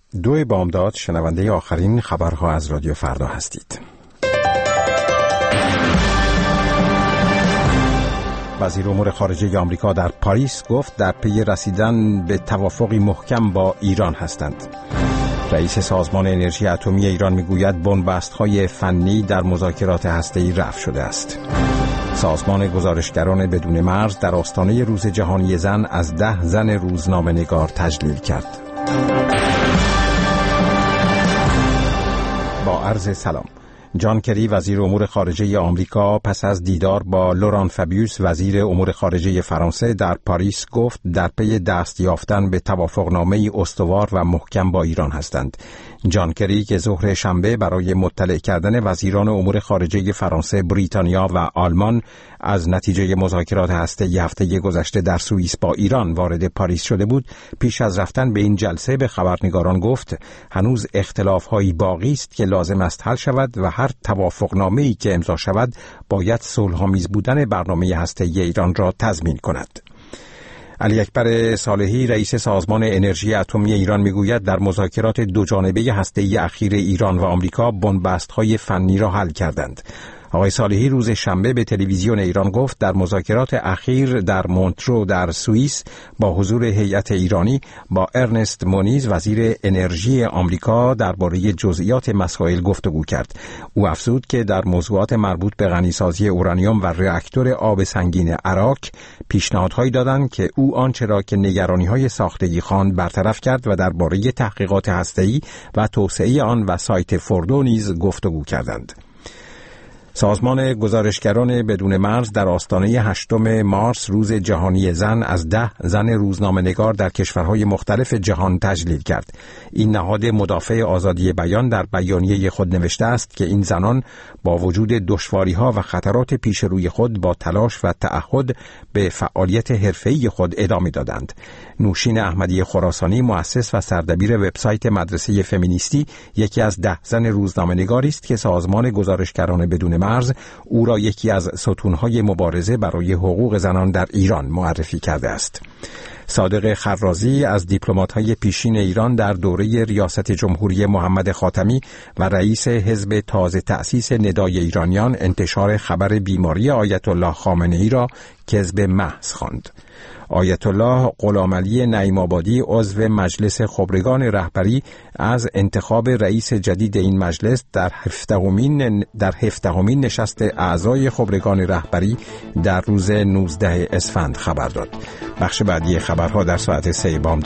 2 بامداد شنونده آخرین خبرها از رادیو فردا هستید. وزیر امور خارجه آمریکا در پاریس گفت در پی رسیدن به توافقی محکم با ایران هستند. رئیس سازمان انرژی اتمی ایران میگوید بنبست‌های فنی در مذاکرات هسته‌ای رفع شده است. سازمان گزارشگران بدون مرز در آستانه روز جهانی زن از 10 زن روزنامه‌نگار تجلیل کرد. با عرض سلام. جان کری وزیر امور خارجه آمریکا پس از دیدار با لوران فابیوس وزیر امور خارجه فرانسه در پاریس گفت در پی دست یافتن به توافقنامه‌ای استوار و محکم با ایران هستند. جان کری که ظهر شنبه برای مطلع کردن وزیران امور خارجه فرانسه، بریتانیا و آلمان از نتیجه مذاکرات هسته‌ای هفته گذشته در سوئیس با ایران وارد پاریس شده بود، پیش از رفتن به این جلسه به خبرنگاران گفت هنوز اختلاف‌هایی باقی است که لازم است حل شود و هر توافقنامه‌ای که امضا شود باید صلح‌آمیز بودن برنامه هسته‌ای ایران را تضمین کند. علی اکبر صالحی رئیس سازمان انرژی اتمی ایران میگوید در مذاکرات دوجانبه هسته‌ای اخیر ایران و آمریکا بنبست‌های فنی را حل کردند. آقای صالحی روز شنبه به تلویزیون ایران گفت در مذاکرات اخیر در مونترو در سوئیس با حضور هیئت ایرانی با ارنست مونیز وزیر انرژی آمریکا درباره جزئیات مسائل گفتگو کرد. او افزود که در موضوعات مربوط به غنیسازی اورانیوم و راکتور آب سنگین عراق پیشنهادهایی دادند که او آنچه را که نگرانی‌های ساختگی خواند برطرف کرد و درباره تحقیقات هسته‌ای و توسعه آن و سایت فوردو نیز گفتگو کردند. سازمان گزارشگران بدون مرز در آستانه 8 مارس روز جهانی زن از 10 زن روزنامه‌نگار در کشورهای مختلف جهان تجلیل کرد. این نهاد مدافع آزادی بیان در بیانیه خود نوشته است که این زنان با وجود دشواری‌ها و خطرات پیش روی خود با تلاش و تعهد به فعالیت حرفه‌ای خود ادامه دادند. نوشین احمدی خراسانی مؤسس و سردبیر وبسایت مدرسه فمینیستی یکی از 10 زن روزنامه‌نگاری است که سازمان گزارشگران بدون مرز او را یکی از ستونهای مبارزه برای حقوق زنان در ایران معرفی کرده است. صادق خرازی از دیپلمات‌های پیشین ایران در دوره ریاست جمهوری محمد خاتمی و رئیس حزب تازه تأسیس ندای ایرانیان انتشار خبر بیماری آیت الله خامنه‌ای را کذب محض خواند. آیت الله غلامعلی نعیم‌آبادی عضو مجلس خبرگان رهبری از انتخاب رئیس جدید این مجلس در 17مین نشست اعضای خبرگان رهبری در روز 19 اسفند خبر داد. بخش بعدی خبرها در ساعت 3 بامداد